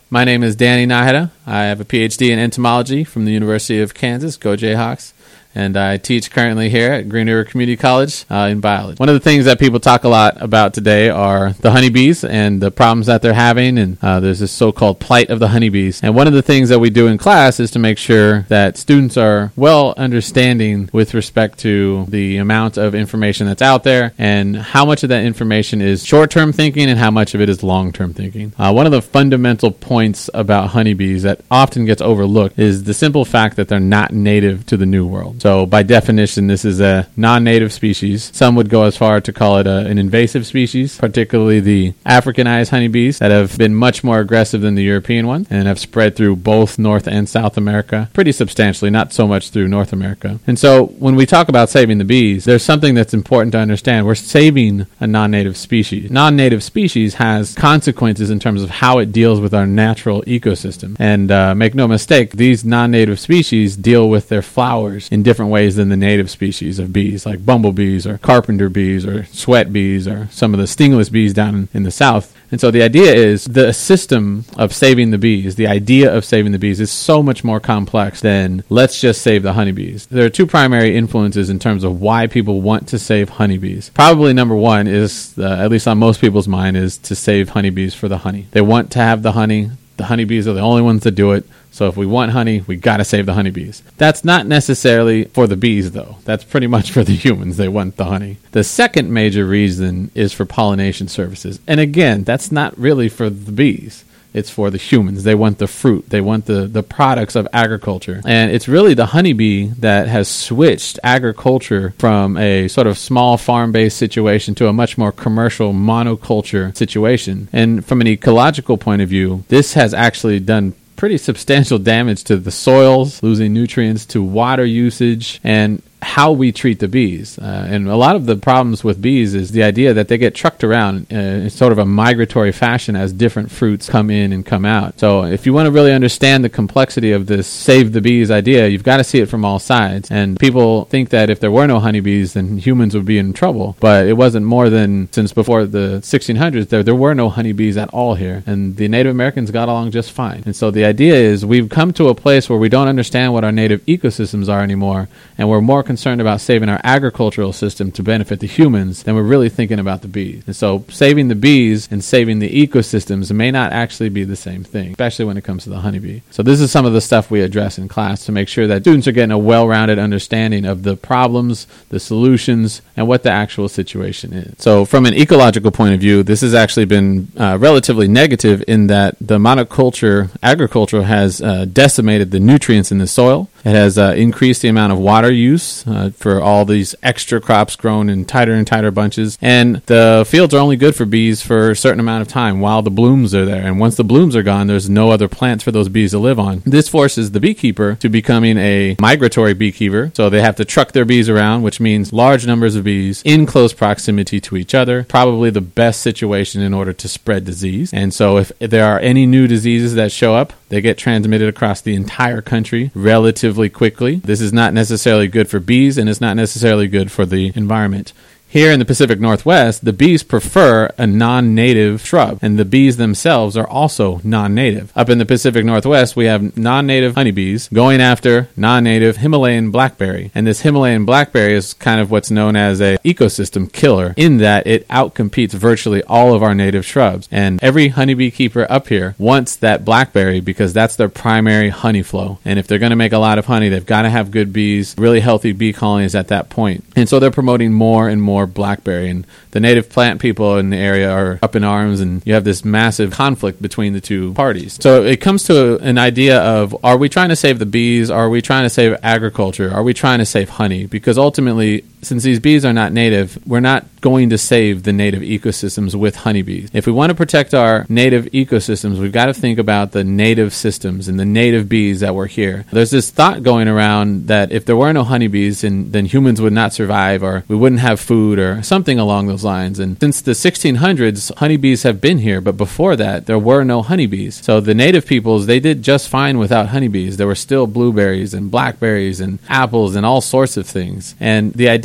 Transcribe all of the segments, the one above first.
My name is Danny Naheda. I have a PhD in entomology from the University of Kansas, Go Jayhawks, and I teach currently here at Green River Community College in biology. One of the things that people talk a lot about today are the honeybees and the problems that they're having, and there's this so-called plight of the honeybees. And one of the things that we do in class is to make sure that students are well understanding with respect to the amount of information that's out there and how much of that information is short-term thinking and how much of it is long-term thinking. One of the fundamental points about honeybees that often gets overlooked is the simple fact that they're not native to the New World. So by definition, this is a non-native species. Some would go as far to call it an invasive species, particularly the Africanized honeybees that have been much more aggressive than the European ones and have spread through both North and South America pretty substantially, not so much through North America. And so when we talk about saving the bees, there's something that's important to understand. We're saving a non-native species. Non-native species has consequences in terms of how it deals with our natural ecosystem. And make no mistake, these non-native species deal with their flowers in different ways than the native species of bees, like bumblebees or carpenter bees or sweat bees or some of the stingless bees down in the south. And so the idea is the system of saving the bees, the idea of saving the bees is so much more complex than let's just save the honeybees. There are two primary influences in terms of why people want to save honeybees. Probably number one is, at least on most people's mind, is to save honeybees for the honey. They want to have the honey. The honeybees are the only ones that do it. So if we want honey, we got to save the honeybees. That's not necessarily for the bees, though. That's pretty much for the humans. They want the honey. The second major reason is for pollination services. And again, that's not really for the bees. It's for the humans. They want the fruit. They want the products of agriculture. And it's really the honeybee that has switched agriculture from a sort of small farm-based situation to a much more commercial monoculture situation. And from an ecological point of view, this has actually done pretty substantial damage to the soils, losing nutrients, to water usage, and how we treat the bees. And a lot of the problems with bees is the idea that they get trucked around in sort of a migratory fashion as different fruits come in and come out. So if you want to really understand the complexity of this save the bees idea, you've got to see it from all sides. And people think that if there were no honeybees, then humans would be in trouble. But it wasn't more than since before the 1600s, there were no honeybees at all here. And the Native Americans got along just fine. And so the idea is we've come to a place where we don't understand what our native ecosystems are anymore, and we're more concerned about saving our agricultural system to benefit the humans than we're really thinking about the bees. And so saving the bees and saving the ecosystems may not actually be the same thing, especially when it comes to the honeybee. So this is some of the stuff we address in class to make sure that students are getting a well-rounded understanding of the problems, the solutions, and what the actual situation is. So from an ecological point of view, this has actually been relatively negative in that the monoculture agriculture has decimated the nutrients in the soil. It has increased the amount of water use for all these extra crops grown in tighter and tighter bunches. And the fields are only good for bees for a certain amount of time while the blooms are there. And once the blooms are gone, there's no other plants for those bees to live on. This forces the beekeeper to becoming a migratory beekeeper. So they have to truck their bees around, which means large numbers of bees in close proximity to each other. Probably the best situation in order to spread disease. And so if there are any new diseases that show up, they get transmitted across the entire country relatively quickly. This is not necessarily good for bees, and it's not necessarily good for the environment. Here in the Pacific Northwest, the bees prefer a non-native shrub, and the bees themselves are also non-native. Up in the Pacific Northwest, we have non-native honeybees going after non-native Himalayan blackberry. And this Himalayan blackberry is kind of what's known as an ecosystem killer in that it outcompetes virtually all of our native shrubs. And every honeybee keeper up here wants that blackberry because that's their primary honey flow. And if they're going to make a lot of honey, they've got to have good bees, really healthy bee colonies at that point. And so they're promoting more and more blackberry, and the native plant people in the area are up in arms, and you have this massive conflict between the two parties. So it comes to an idea of, are we trying to save the bees? Are we trying to save agriculture? Are we trying to save honey? Because ultimately, since these bees are not native, we're not going to save the native ecosystems with honeybees. If we want to protect our native ecosystems, we've got to think about the native systems and the native bees that were here. There's this thought going around that if there were no honeybees, then humans would not survive, or we wouldn't have food, or something along those lines. And since the 1600s, honeybees have been here, but before that, there were no honeybees. So the native peoples, they did just fine without honeybees. There were still blueberries and blackberries and apples and all sorts of things. And the idea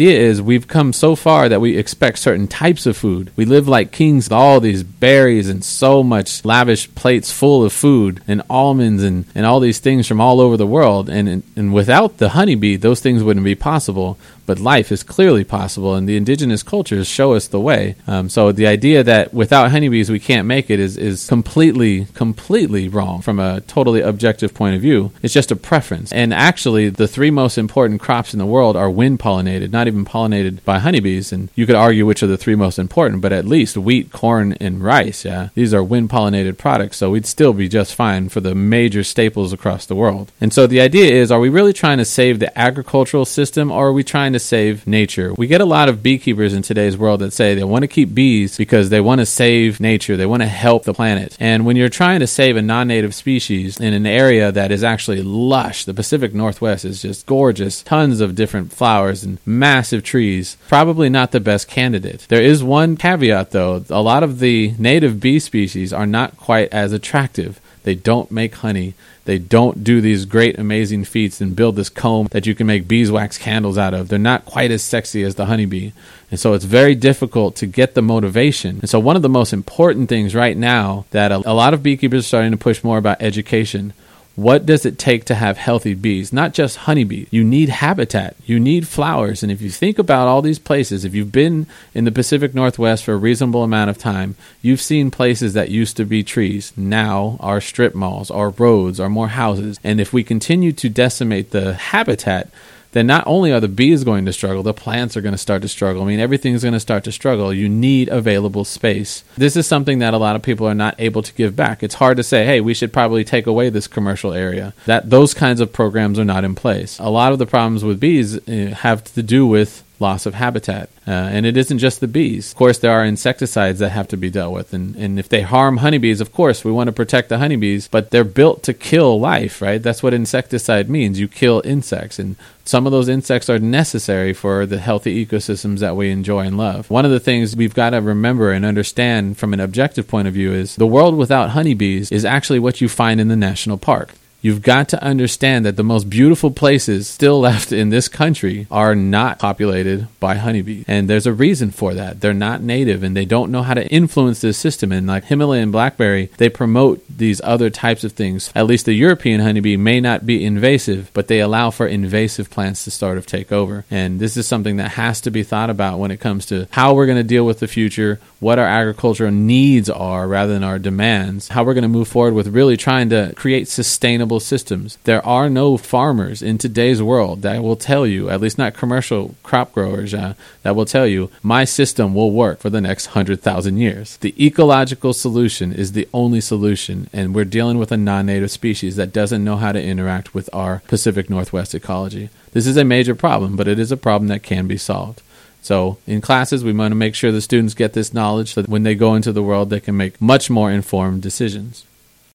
idea is we've come so far that we expect certain types of food. We live like kings with all these berries and so much lavish plates full of food and almonds and all these things from all over the world. And without the honeybee, those things wouldn't be possible. But life is clearly possible, and the indigenous cultures show us the way. So the idea that without honeybees we can't make it is completely wrong from a totally objective point of view. It's just a preference. And actually, the three most important crops in the world are wind-pollinated, not even pollinated by honeybees. And you could argue which are the three most important, but at least wheat, corn, and rice, these are wind-pollinated products, so we'd still be just fine for the major staples across the world. And so the idea is, are we really trying to save the agricultural system, or are we trying to save nature? We get a lot of beekeepers in today's world that say they want to keep bees because they want to save nature, they want to help the planet. And when you're trying to save a non-native species in an area that is actually lush, the Pacific Northwest is just gorgeous, tons of different flowers and massive trees, probably not the best candidate. There is one caveat though, a lot of the native bee species are not quite as attractive. They don't make honey. They don't do these great, amazing feats and build this comb that you can make beeswax candles out of. They're not quite as sexy as the honeybee. And so it's very difficult to get the motivation. And so one of the most important things right now that a lot of beekeepers are starting to push more about education. What does it take to have healthy bees? Not just honeybees. You need habitat. You need flowers. And if you think about all these places, if you've been in the Pacific Northwest for a reasonable amount of time, you've seen places that used to be trees now are strip malls, are roads, are more houses. And if we continue to decimate the habitat, then not only are the bees going to struggle, the plants are going to start to struggle. I mean, everything's going to start to struggle. You need available space. This is something that a lot of people are not able to give back. It's hard to say, hey, we should probably take away this commercial area. Those kinds of programs are not in place. A lot of the problems with bees have to do with loss of habitat. And it isn't just the bees. Of course, there are insecticides that have to be dealt with. And if they harm honeybees, of course, we want to protect the honeybees, but they're built to kill life, right? That's what insecticide means. You kill insects. And some of those insects are necessary for the healthy ecosystems that we enjoy and love. One of the things we've got to remember and understand from an objective point of view is the world without honeybees is actually what you find in the national park. You've got to understand that the most beautiful places still left in this country are not populated by honeybees. And there's a reason for that. They're not native and they don't know how to influence this system. And like Himalayan blackberry, they promote these other types of things. At least the European honeybee may not be invasive, but they allow for invasive plants to sort of take over. And this is something that has to be thought about when it comes to how we're going to deal with the future, what our agricultural needs are rather than our demands, how we're going to move forward with really trying to create sustainable systems. There are no farmers in today's world that will tell you, at least not commercial crop growers, that will tell you, my system will work for the next 100,000 years. The ecological solution is the only solution, and we're dealing with a non-native species that doesn't know how to interact with our Pacific Northwest ecology. This is a major problem, but it is a problem that can be solved. So in classes, we want to make sure the students get this knowledge so that when they go into the world, they can make much more informed decisions.